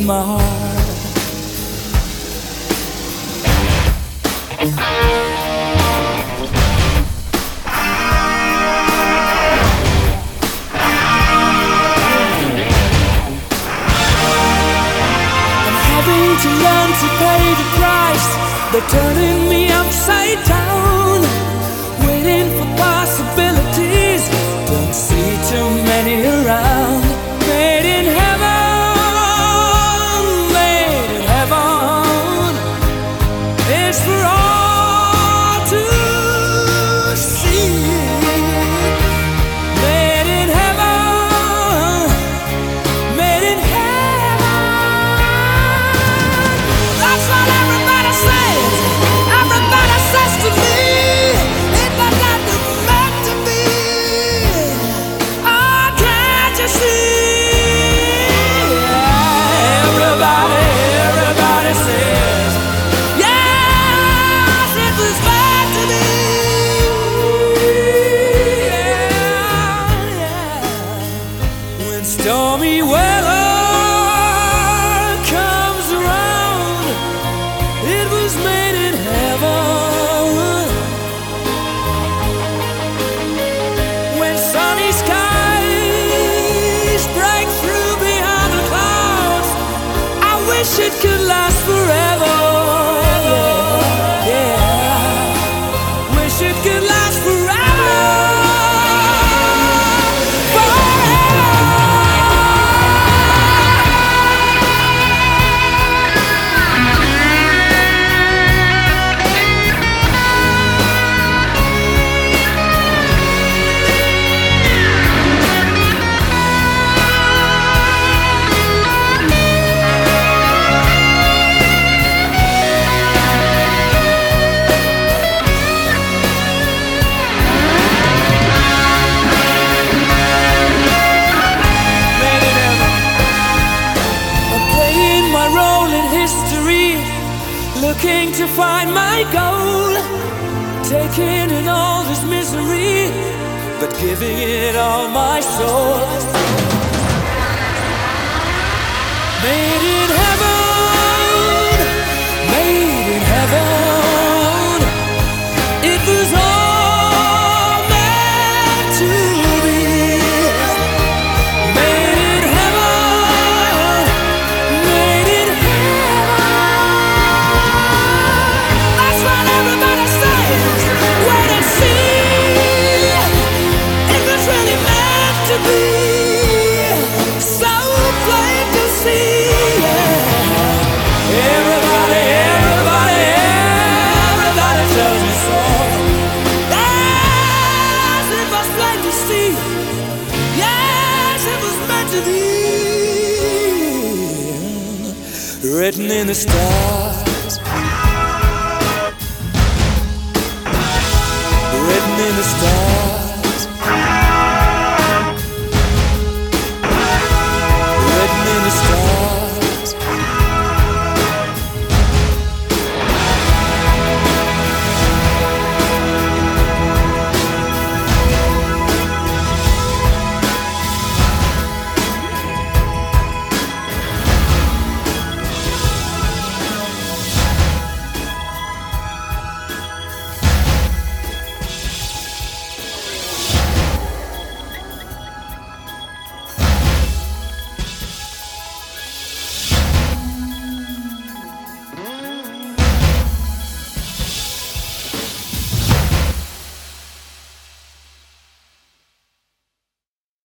in my heart. I'm having to learn to pay the price. They're turning me upside down, waiting for possibilities. Don't see too many around. Made in heaven, made in heaven. It's for all to see. Made in heaven, made in heaven. That's what everybody says. Everybody says to me, it was not meant to be. Oh, can't you see? Everybody says, yes, it was meant to be. Yeah, yeah. When stormy weather comes around, it was made in heaven. When sunny skies break through behind the clouds, I wish it could last forever. Yeah, wish it could last forever. Looking to find my goal, taking in all this misery, but giving it all my soul. Made in heaven, made in heaven. It was all meant to be. Made in heaven, made in heaven. That's what everybody says. Wait and see. It was really meant to be. So plain to see. Yeah. Everybody tells me so. Yes, it was plain to see. Yes, it was meant to be. Written in the stars. Written in the stars.